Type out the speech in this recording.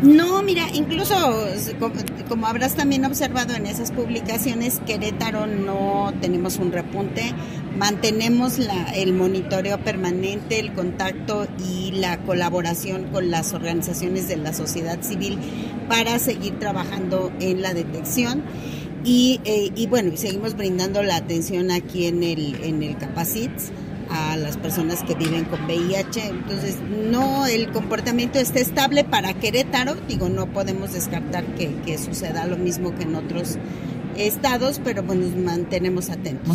No, mira, incluso como habrás también observado en esas publicaciones, Querétaro no tenemos un repunte, mantenemos el monitoreo permanente, el contacto y la colaboración con las organizaciones de la sociedad civil para seguir trabajando en la detección. Y bueno, seguimos brindando la atención aquí en el Capacits a las personas que viven con VIH. Entonces, no, el comportamiento está estable para Querétaro. Digo, no podemos descartar que suceda lo mismo que en otros estados, pero bueno, nos mantenemos atentos.